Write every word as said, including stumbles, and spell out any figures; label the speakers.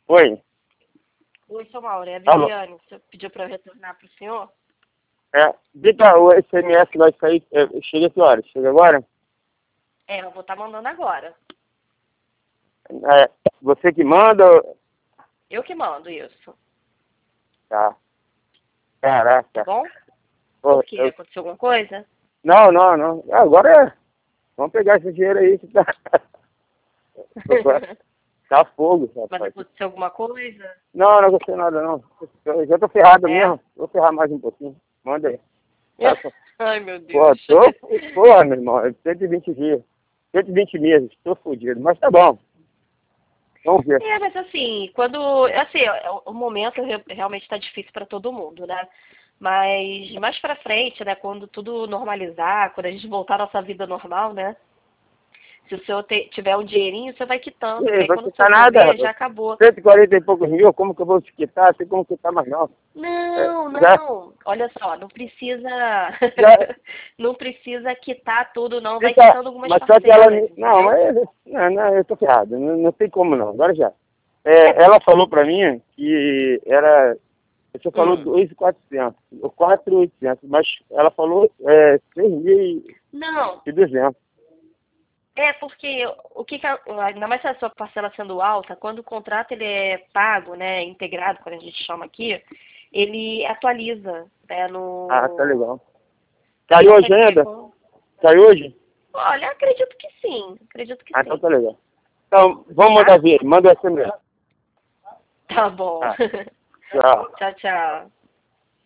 Speaker 1: Oi.
Speaker 2: Oi, seu Mauro, é a
Speaker 1: Alô.
Speaker 2: Viviane. Você pediu para eu retornar para o senhor?
Speaker 1: É, diga o S M S vai sair. É, chega que horas? Chega agora?
Speaker 2: É, eu vou estar mandando agora.
Speaker 1: É, você que manda?
Speaker 2: Eu que mando isso,
Speaker 1: Tá.
Speaker 2: tá
Speaker 1: Caraca.
Speaker 2: bom?
Speaker 1: Pô,
Speaker 2: Por quê?
Speaker 1: eu-
Speaker 2: Aconteceu alguma coisa?
Speaker 1: Não, não, não. Agora é. Vamos pegar esse dinheiro aí que tá. Tá fogo,
Speaker 2: Mas
Speaker 1: rapaz.
Speaker 2: aconteceu alguma coisa?
Speaker 1: Não, não gostei nada, não. Eu já tô ferrado
Speaker 2: É?
Speaker 1: mesmo. Vou ferrar mais um pouquinho. Manda aí. Tá, pô.
Speaker 2: Ai, meu
Speaker 1: Pô,
Speaker 2: Deus.
Speaker 1: tô, pô, meu irmão, é cento e vinte dias. cento e vinte meses, tô fodido. Mas tá bom. Vamos ver.
Speaker 2: É, mas assim, quando. Assim, o o momento re- realmente está difícil para todo mundo, né? Mas mais para frente, né? Quando tudo normalizar, quando a gente voltar à nossa vida normal, né? Se o senhor te- tiver um dinheirinho, você vai
Speaker 1: E
Speaker 2: quitando, que
Speaker 1: aí,
Speaker 2: aí
Speaker 1: vai
Speaker 2: quando o
Speaker 1: quitar
Speaker 2: senhor for
Speaker 1: nada,
Speaker 2: ver, já
Speaker 1: rapaz.
Speaker 2: acabou.
Speaker 1: cento e quarenta e poucos mil, como que eu vou te quitar? Tem como quitar mais não. É,
Speaker 2: Não,
Speaker 1: já,
Speaker 2: não. Olha só, não precisa.
Speaker 1: já,
Speaker 2: Não precisa quitar tudo, não. Vai
Speaker 1: fica,
Speaker 2: quitando algumas
Speaker 1: mas só que ela,
Speaker 2: parcelas,
Speaker 1: me- não,
Speaker 2: entendeu?
Speaker 1: mas, não, não, eu tô ferrado, não, não tem como não, agora já. É, ela falou pra mim que era, você falou
Speaker 2: Hum.
Speaker 1: dois mil e quatrocentos, ou quatro mil e oitocentos, mas ela falou é, seis mil
Speaker 2: Não,
Speaker 1: e duzentos.
Speaker 2: é porque o que, que a- ainda mais se a sua parcela sendo alta, quando o contrato ele é pago, né, integrado, quando a gente chama aqui, ele atualiza, né,
Speaker 1: Ah, tá
Speaker 2: no.
Speaker 1: legal. Caiu hoje
Speaker 2: Consegue ver
Speaker 1: ainda?
Speaker 2: com.
Speaker 1: Caiu hoje?
Speaker 2: Olha, acredito que sim, acredito que
Speaker 1: Ah, então
Speaker 2: sim.
Speaker 1: tá legal. Então, vamos
Speaker 2: Tá?
Speaker 1: mandar ver, manda o S M S.
Speaker 2: Tá bom.
Speaker 1: Ah, tchau.
Speaker 2: Tchau, tchau.